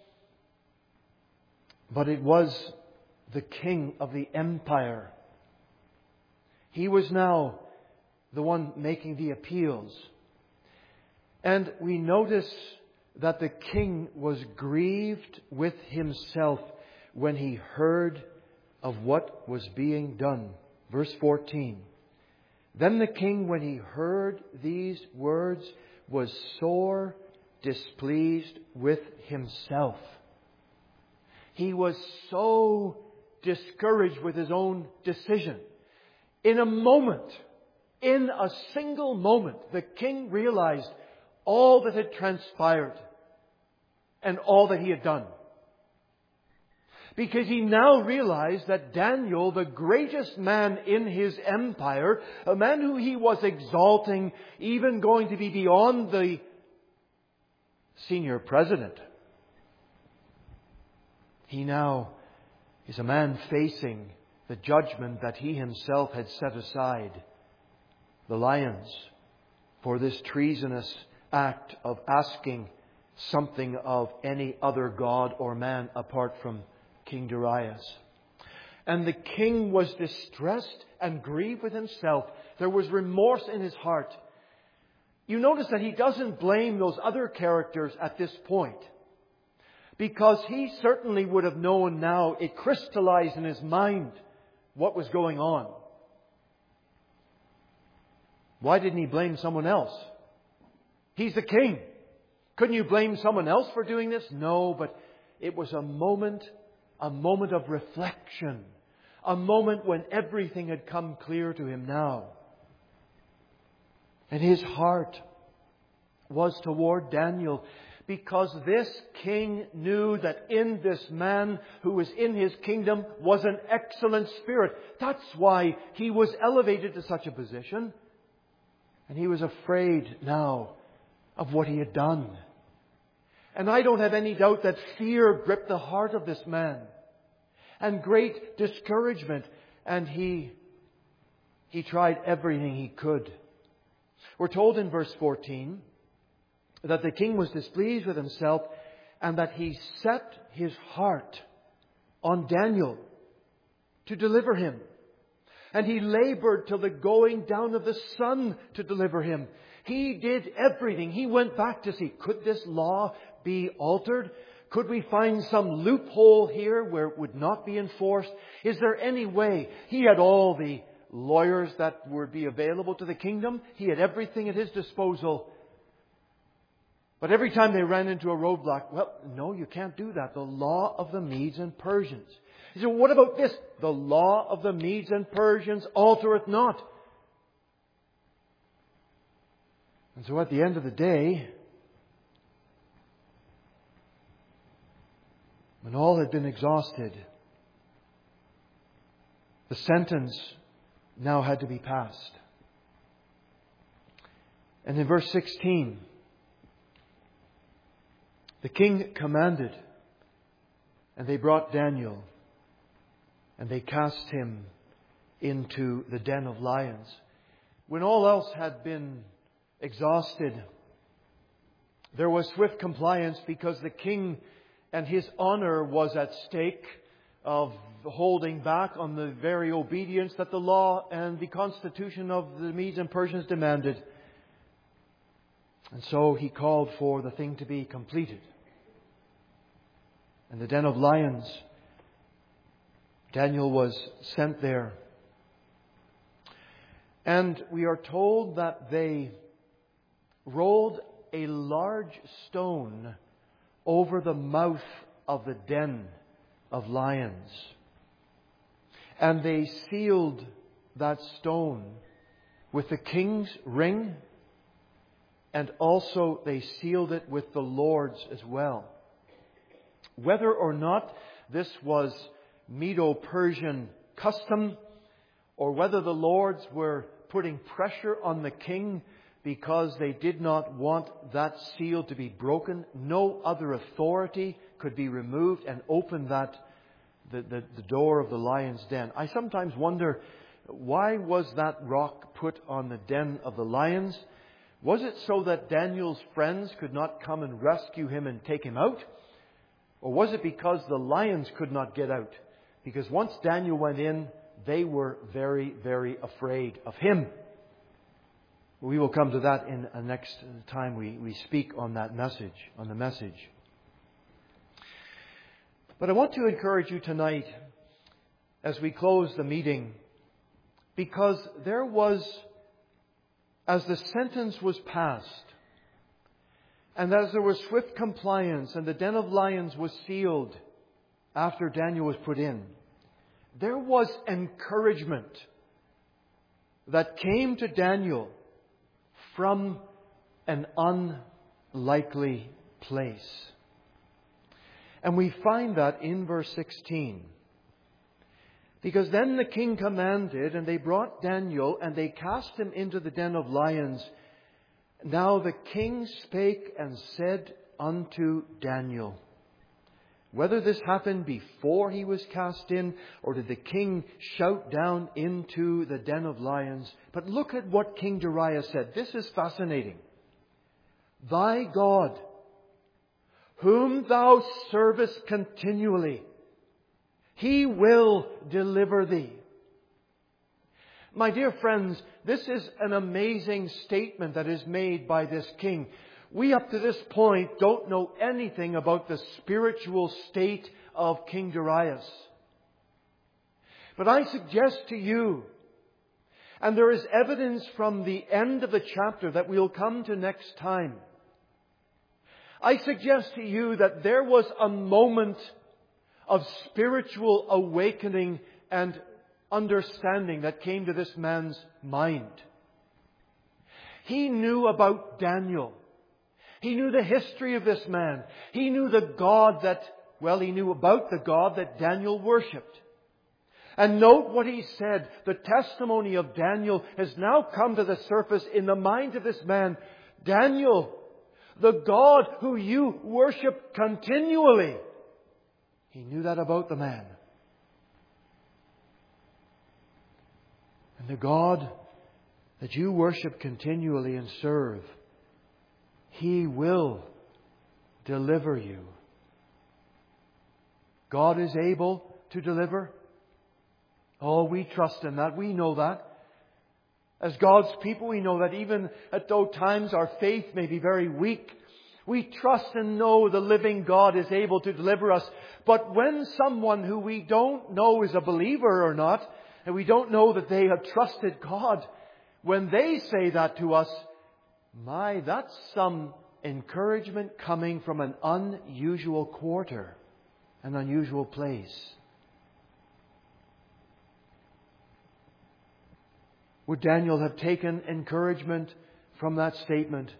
S1: but it was the king of the empire. He was now the one making the appeals. And we notice that the king was grieved with himself when he heard of what was being done. Verse fourteen. Then the king, when he heard these words, was sore displeased with himself. He was so discouraged with his own decision. In a moment, in a single moment, the king realized all that had transpired and all that he had done. Because he now realized that Daniel, the greatest man in his empire, a man who he was exalting, even going to be beyond the senior president, he now is a man facing the judgment that he himself had set aside, the lions, for this treasonous act of asking something of any other god or man apart from King Darius. And the king was distressed and grieved with himself. There was remorse in his heart. You notice that he doesn't blame those other characters at this point, because he certainly would have known now, it crystallized in his mind what was going on. Why didn't he blame someone else? He's the king. Couldn't you blame someone else for doing this? No, but it was a moment, a moment of reflection. A moment when everything had come clear to him now. And his heart was toward Daniel, because this king knew that in this man who was in his kingdom was an excellent spirit. That's why he was elevated to such a position. And he was afraid now of what he had done. And I don't have any doubt that fear gripped the heart of this man. And great discouragement. And he, he tried everything he could. We're told in verse fourteen that the king was displeased with himself and that he set his heart on Daniel to deliver him. And he labored till the going down of the sun to deliver him. He did everything. He went back to see, could this law be altered? Could we find some loophole here where it would not be enforced? Is there any way? He had all the lawyers that would be available to the kingdom. He had everything at his disposal. But every time they ran into a roadblock, well, no, you can't do that. The law of the Medes and Persians. He said, what about this? The law of the Medes and Persians altereth not. And so at the end of the day, when all had been exhausted, the sentence now had to be passed. And in verse sixteen, the king commanded, and they brought Daniel, and they cast him into the den of lions. When all else had been exhausted, there was swift compliance because the king and his honor was at stake of holding back on the very obedience that the law and the constitution of the Medes and Persians demanded. And so he called for the thing to be completed. In the den of lions, Daniel was sent there. And we are told that they rolled a large stone over the mouth of the den of lions. And they sealed that stone with the king's ring, and also they sealed it with the Lord's as well. Whether or not this was Medo-Persian custom, or whether the lords were putting pressure on the king because they did not want that seal to be broken, no other authority could be removed and open that the, the, the door of the lion's den. I sometimes wonder, why was that rock put on the den of the lions? Was it so that Daniel's friends could not come and rescue him and take him out? Or was it because the lions could not get out? Because once Daniel went in, they were very, very afraid of him. We will come to that in the next time we, we speak on that message, on the message. But I want to encourage you tonight as we close the meeting, because there was, as the sentence was passed, and as there was swift compliance and the den of lions was sealed after Daniel was put in, there was encouragement that came to Daniel from an unlikely place. And we find that in verse sixteen. Because then the king commanded, and they brought Daniel, and they cast him into the den of lions. Now the king spake and said unto Daniel, whether this happened before he was cast in, or did the king shout down into the den of lions? But look at what King Darius said. This is fascinating. Thy God, whom thou servest continually, He will deliver thee. My dear friends, this is an amazing statement that is made by this king. We up to this point don't know anything about the spiritual state of King Darius. But I suggest to you, and there is evidence from the end of the chapter that we'll come to next time, I suggest to you that there was a moment of spiritual awakening and understanding that came to this man's mind. He knew about Daniel. He knew the history of this man. He knew the God that, well, he knew about the God that Daniel worshipped. And note what he said. The testimony of Daniel has now come to the surface in the mind of this man. Daniel, the God who you worship continually. He knew that about the man. And the God that you worship continually and serve, He will deliver you. God is able to deliver. Oh, we trust in that. We know that. As God's people, we know that even at those times our faith may be very weak, we trust and know the living God is able to deliver us. But when someone who we don't know is a believer or not, and we don't know that they have trusted God, when they say that to us, my, that's some encouragement coming from an unusual quarter, an unusual place. Would Daniel have taken encouragement from that statement?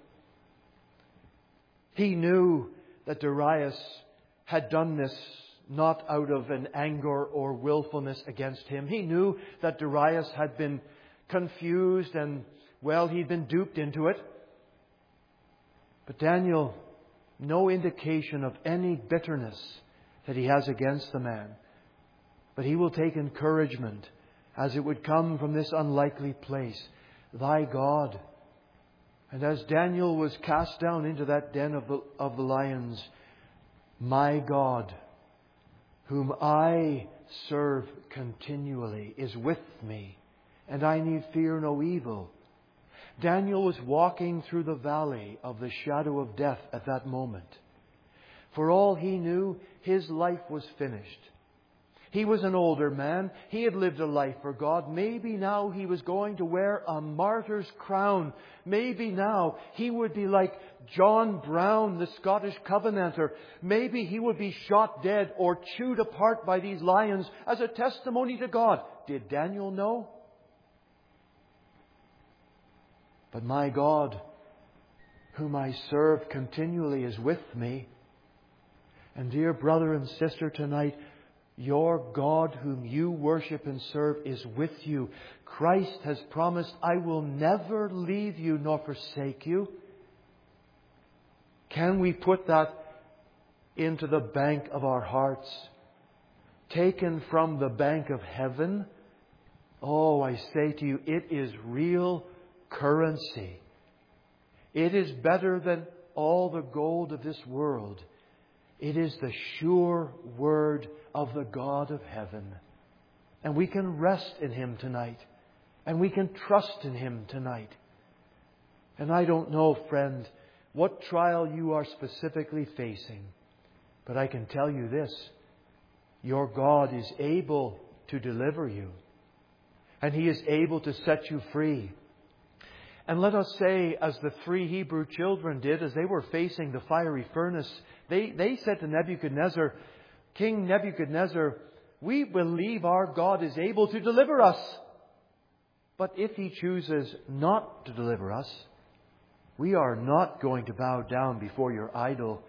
S1: He knew that Darius had done this not out of an anger or willfulness against him. He knew that Darius had been confused and, well, he'd been duped into it. But Daniel, no indication of any bitterness that he has against the man. But he will take encouragement as it would come from this unlikely place. Thy God. And as Daniel was cast down into that den of the, of the lions, my God, whom I serve continually, is with me, and I need fear no evil. Daniel was walking through the valley of the shadow of death at that moment. For all he knew, his life was finished. He was an older man. He had lived a life for God. Maybe now he was going to wear a martyr's crown. Maybe now he would be like John Brown, the Scottish Covenanter. Maybe he would be shot dead or chewed apart by these lions as a testimony to God. Did Daniel know? But my God, whom I serve continually, is with me. And dear brother and sister, tonight, your God whom you worship and serve is with you. Christ has promised, I will never leave you nor forsake you. Can we put that into the bank of our hearts? Taken from the bank of heaven? Oh, I say to you, it is real currency. It is better than all the gold of this world. It is the sure word of the God of heaven. And we can rest in Him tonight. And we can trust in Him tonight. And I don't know, friend, what trial you are specifically facing. But I can tell you this. Your God is able to deliver you. And He is able to set you free. And let us say, as the three Hebrew children did, as they were facing the fiery furnace, they, they said to Nebuchadnezzar, King Nebuchadnezzar, we believe our God is able to deliver us. But if He chooses not to deliver us, we are not going to bow down before your idol.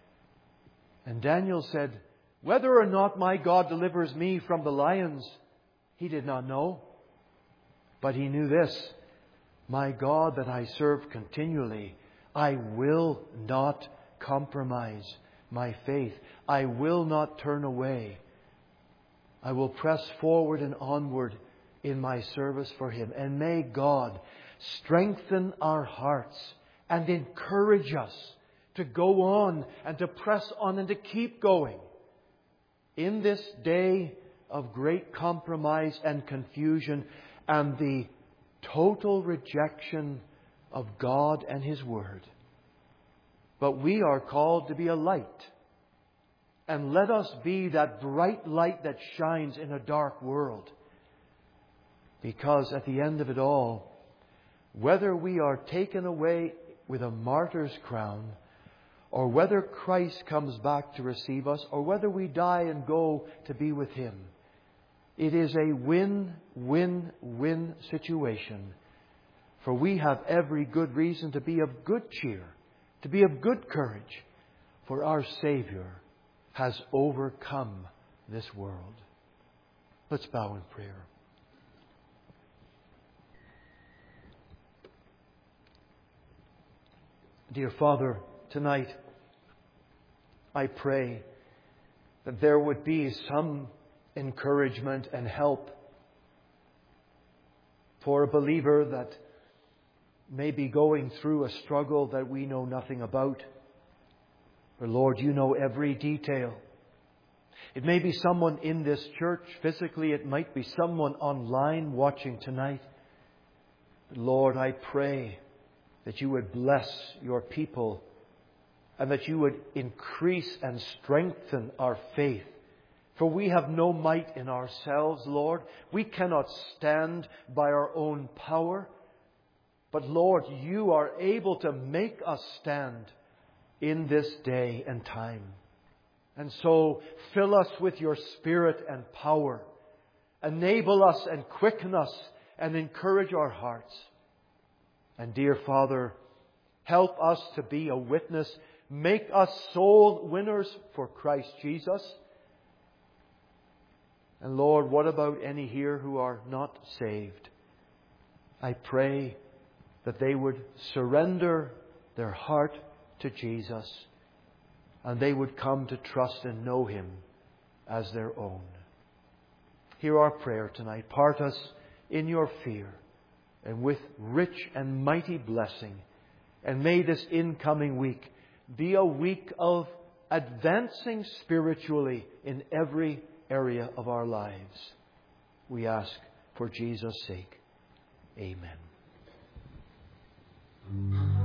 S1: And Daniel said, whether or not my God delivers me from the lions, he did not know. But he knew this. My God that I serve continually, I will not compromise my faith. I will not turn away. I will press forward and onward in my service for Him. And may God strengthen our hearts and encourage us to go on and to press on and to keep going in this day of great compromise and confusion and the total rejection of God and His Word. But we are called to be a light. And let us be that bright light that shines in a dark world. Because at the end of it all, whether we are taken away with a martyr's crown, or whether Christ comes back to receive us, or whether we die and go to be with Him, it is a win-win-win situation. For we have every good reason to be of good cheer, to be of good courage, for our Savior has overcome this world. Let's bow in prayer. Dear Father, tonight I pray that there would be some encouragement and help for a believer that may be going through a struggle that we know nothing about. For Lord, you know every detail. It may be someone in this church physically. It might be someone online watching tonight. But Lord, I pray that you would bless your people and that you would increase and strengthen our faith. For we have no might in ourselves, Lord. We cannot stand by our own power. But Lord, you are able to make us stand in this day and time. And so fill us with your Spirit and power. Enable us and quicken us and encourage our hearts. And dear Father, help us to be a witness. Make us soul winners for Christ Jesus. And Lord, what about any here who are not saved? I pray that they would surrender their heart to Jesus and they would come to trust and know Him as their own. Hear our prayer tonight. Part us in your fear and with rich and mighty blessing. And may this incoming week be a week of advancing spiritually in every area of our lives. We ask for Jesus' sake. Amen.